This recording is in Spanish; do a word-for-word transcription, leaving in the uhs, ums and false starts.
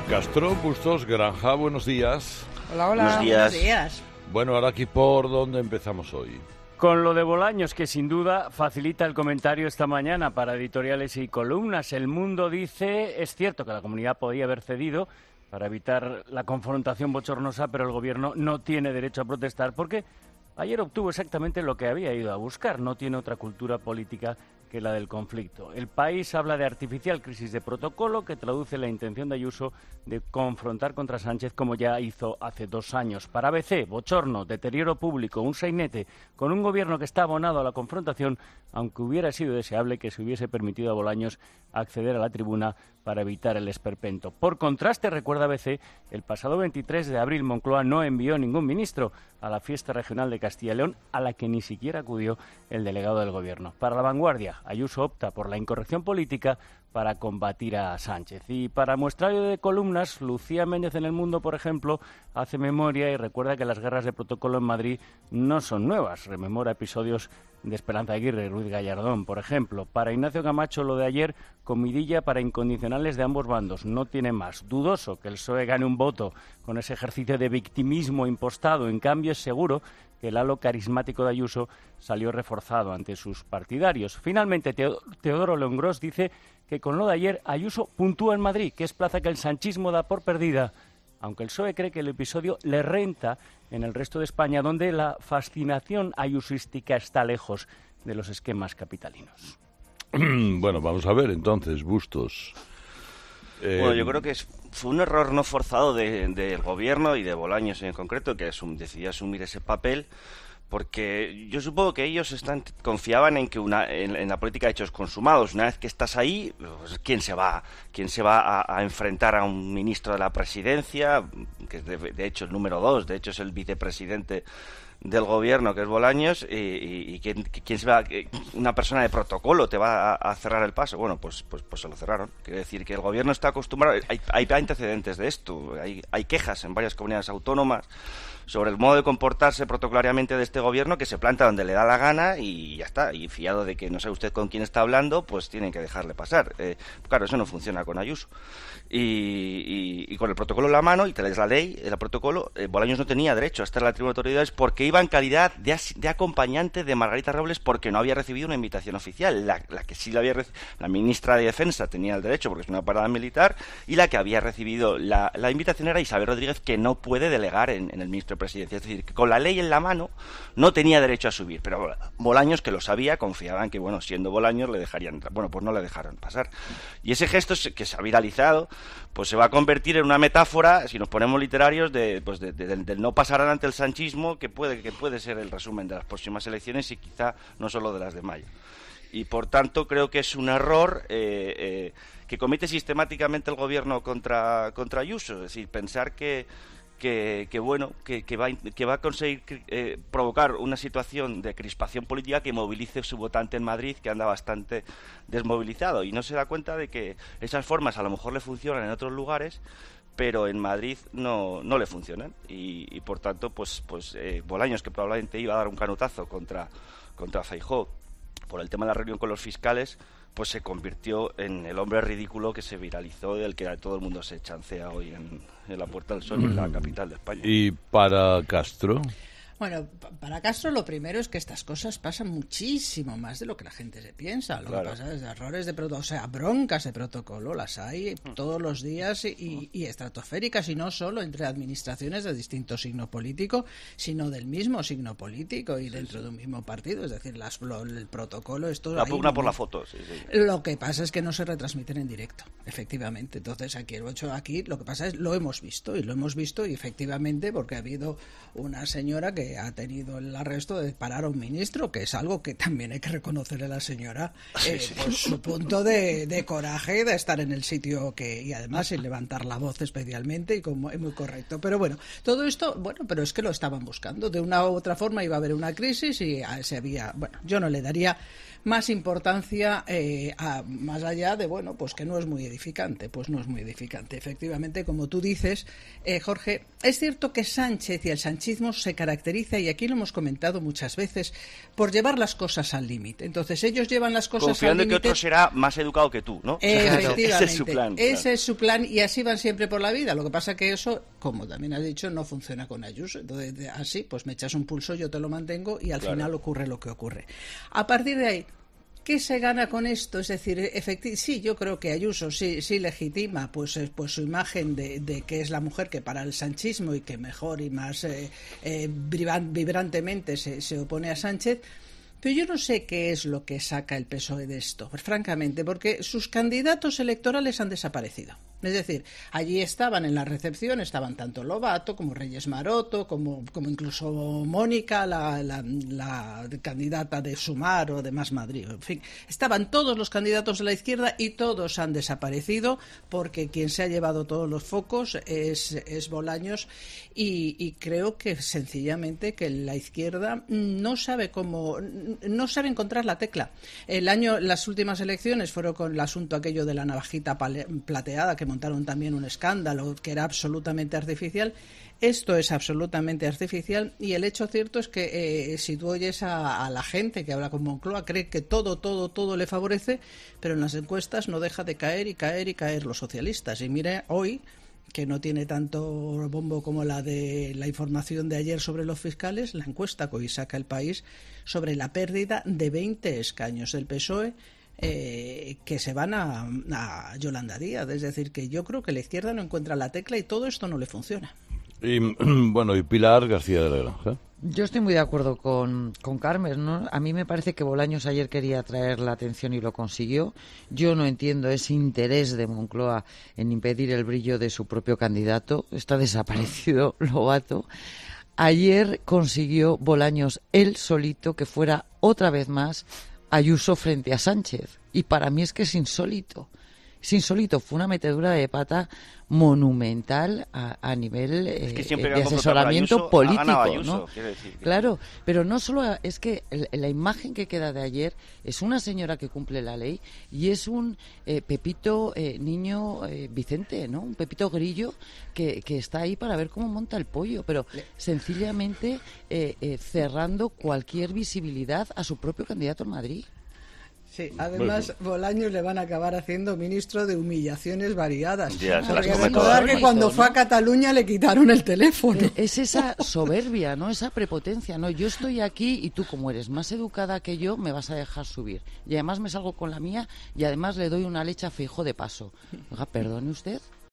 Castro, Bustos, Granja, buenos días. Hola, hola. Buenos días. Buenos días. Bueno, ahora aquí, ¿por dónde empezamos hoy? Con lo de Bolaños, que sin duda facilita el comentario esta mañana para editoriales y columnas. El Mundo dice, es cierto que la comunidad podía haber cedido para evitar la confrontación bochornosa, pero el gobierno no tiene derecho a protestar porque ayer obtuvo exactamente lo que había ido a buscar. No tiene otra cultura política que la del conflicto. El País habla de artificial crisis de protocolo que traduce la intención de Ayuso de confrontar contra Sánchez como ya hizo hace dos años. Para A B C, bochorno, deterioro público, un sainete con un gobierno que está abonado a la confrontación, aunque hubiera sido deseable que se hubiese permitido a Bolaños acceder a la tribuna para evitar el esperpento. Por contraste, recuerda A B C, el pasado veintitrés de abril Moncloa no envió ningún ministro a la fiesta regional de Castilla y León, a la que ni siquiera acudió el delegado del gobierno. Para La Vanguardia, Ayuso opta por la incorrección política para combatir a Sánchez. Y para muestrario de columnas, Lucía Méndez en El Mundo, por ejemplo, hace memoria y recuerda que las guerras de protocolo en Madrid no son nuevas. Rememora episodios de Esperanza Aguirre y Ruiz Gallardón, por ejemplo. Para Ignacio Camacho, lo de ayer, comidilla para incondicionales de ambos bandos. No tiene más. Dudoso que el P S O E gane un voto con ese ejercicio de victimismo impostado. En cambio, es seguro que el halo carismático de Ayuso salió reforzado ante sus partidarios. Finalmente, Teodoro León-Gros dice que con lo de ayer Ayuso puntúa en Madrid, que es plaza que el sanchismo da por perdida, aunque el P S O E cree que el episodio le renta en el resto de España, donde la fascinación ayusística está lejos de los esquemas capitalinos. Bueno, vamos a ver entonces, Bustos. Eh... Bueno, yo creo que es, fue un error no forzado del de, de gobierno y de Bolaños en concreto, que asum, decidió asumir ese papel, porque yo supongo que ellos están confiaban en que una en, en la política de hechos consumados. Una vez que estás ahí, pues, ¿quién se va quién se va a, a enfrentar a un ministro de la presidencia, que es de, de hecho el número dos, de hecho es el vicepresidente del gobierno, que es Bolaños, y, y, y ¿quién, quién se va, una persona de protocolo te va a, a cerrar el paso? Bueno, pues, pues pues se lo cerraron. Quiere decir que el gobierno está acostumbrado, hay, hay antecedentes de esto, hay, hay quejas en varias comunidades autónomas sobre el modo de comportarse protocolariamente de este gobierno, que se planta donde le da la gana y ya está, y fiado de que no sabe usted con quién está hablando, pues tienen que dejarle pasar. Eh, claro, eso no funciona con Ayuso. Y, y, y con el protocolo en la mano, y te lees la ley, el protocolo, eh, Bolaños no tenía derecho a estar en la tribuna de autoridades porque iba en calidad de, as, de acompañante de Margarita Robles, porque no había recibido una invitación oficial. La, la que sí la había recibido, la ministra de Defensa tenía el derecho porque es una parada militar, y la que había recibido la, la invitación era Isabel Rodríguez, que no puede delegar en, en el ministro de Presidencia. Es decir, que con la ley en la mano no tenía derecho a subir, pero Bolaños, que lo sabía, confiaba en que, bueno, siendo Bolaños le dejarían entrar. Bueno, pues no le dejaron pasar. Y ese gesto que se ha viralizado, pues se va a convertir en una metáfora, si nos ponemos literarios, de, pues de, de, de, del no pasar ante el sanchismo, que puede, que puede ser el resumen de las próximas elecciones y quizá no solo de las de mayo. Y por tanto creo que es un error eh, eh, que comete sistemáticamente el gobierno contra, contra Ayuso. Es decir, pensar que Que, que bueno, que, que, va, que va a conseguir eh, provocar una situación de crispación política que movilice su votante en Madrid, que anda bastante desmovilizado, y no se da cuenta de que esas formas a lo mejor le funcionan en otros lugares, pero en Madrid no, no le funcionan, y, y por tanto pues, pues eh, Bolaños, que probablemente iba a dar un canutazo contra, contra Feijóo por el tema de la reunión con los fiscales, pues se convirtió en el hombre ridículo que se viralizó, del que todo el mundo se chancea hoy en, en la Puerta del Sol, en la capital de España. ¿Y para Castro? Bueno, para Castro lo primero es que estas cosas pasan muchísimo más de lo que la gente se piensa. Lo claro. que pasa es errores de protocolo, o sea, broncas de protocolo, las hay todos los días y, y estratosféricas, y no solo entre administraciones de distinto signo político, sino del mismo signo político y dentro de un mismo partido. Es decir, las, lo, el protocolo, esto... La pugna por la foto, sí, sí. Lo que pasa es que no se retransmiten en directo, efectivamente. Entonces, aquí, el hecho aquí lo que pasa es, lo hemos visto, y lo hemos visto, y efectivamente, porque ha habido una señora que ha tenido el arresto de parar a un ministro, que es algo que también hay que reconocerle a la señora, eh, sí, sí. por su punto de, de coraje de estar en el sitio que, y además sin levantar la voz especialmente, y como es muy correcto. Pero bueno, todo esto, bueno, pero es que lo estaban buscando. De una u otra forma iba a haber una crisis y se había, bueno, yo no le daría más importancia eh, a, más allá de, bueno, pues que no es muy edificante, pues no es muy edificante. Efectivamente, como tú dices, eh, Jorge, es cierto que Sánchez y el sanchismo se caracterizan caracteriza, y aquí lo hemos comentado muchas veces, por llevar las cosas al límite. Entonces ellos llevan las cosas confiando al límite. Confiando que otro será más educado que tú, ¿no? Efectivamente. Ese es su plan. Ese claro. es su plan y así van siempre por la vida. Lo que pasa que eso, como también has dicho, no funciona con Ayuso. Entonces, así, pues me echas un pulso, yo te lo mantengo y al claro. final ocurre lo que ocurre. A partir de ahí, ¿qué se gana con esto? Es decir, efecti- sí, yo creo que Ayuso sí, sí legitima pues, pues su imagen de, de que es la mujer que para el sanchismo y que mejor y más eh, eh, vibrantemente se, se opone a Sánchez. Pero yo no sé qué es lo que saca el P S O E de esto, pues, francamente, porque sus candidatos electorales han desaparecido. Es decir, allí estaban en la recepción, estaban tanto Lobato como Reyes Maroto, como, como incluso Mónica, la, la, la candidata de Sumar o de Más Madrid. En fin, estaban todos los candidatos de la izquierda y todos han desaparecido porque quien se ha llevado todos los focos es, es Bolaños y, y creo que sencillamente que la izquierda no sabe cómo, no sabe encontrar la tecla. El año, las últimas elecciones fueron con el asunto aquello de la navajita plateada que montaron también un escándalo que era absolutamente artificial. Esto es absolutamente artificial y el hecho cierto es que eh, si tú oyes a, a la gente que habla con Moncloa, cree que todo, todo, todo le favorece, pero en las encuestas no deja de caer y caer y caer los socialistas. Y mire, hoy, que no tiene tanto bombo como la de la información de ayer sobre los fiscales, la encuesta que hoy saca El País sobre la pérdida de veinte escaños del P S O E, Eh, que se van a, a Yolanda Díaz. Es decir, que yo creo que la izquierda no encuentra la tecla y todo esto no le funciona. Y bueno, y Pilar García de la Granja. Yo estoy muy de acuerdo con, con Carmen, ¿no? A mí me parece que Bolaños ayer quería atraer la atención y lo consiguió. Yo no entiendo ese interés de Moncloa en impedir el brillo de su propio candidato. Está desaparecido Lobato. Ayer consiguió Bolaños él solito que fuera otra vez más Ayuso frente a Sánchez. Y para mí es que es insólito. Es insólito. Fue una metedura de pata monumental a, a nivel eh, es que siempre de asesoramiento Ayuso, político, Ayuso, ¿no? Decir, claro, pero no solo es que el, la imagen que queda de ayer es una señora que cumple la ley y es un eh, Pepito eh, niño eh, Vicente, ¿no? Un Pepito Grillo que, que está ahí para ver cómo monta el pollo, pero sencillamente eh, eh, cerrando cualquier visibilidad a su propio candidato en Madrid. Sí, además Bolaños le van a acabar haciendo ministro de humillaciones variadas. Ya, porque recordar que cuando ¿no? fue a Cataluña le quitaron el teléfono. Es esa soberbia, ¿no? Esa prepotencia, ¿no? Yo estoy aquí y tú, como eres más educada que yo, me vas a dejar subir. Y además me salgo con la mía y además le doy una leche a Feijóo de paso. Oiga, perdone usted.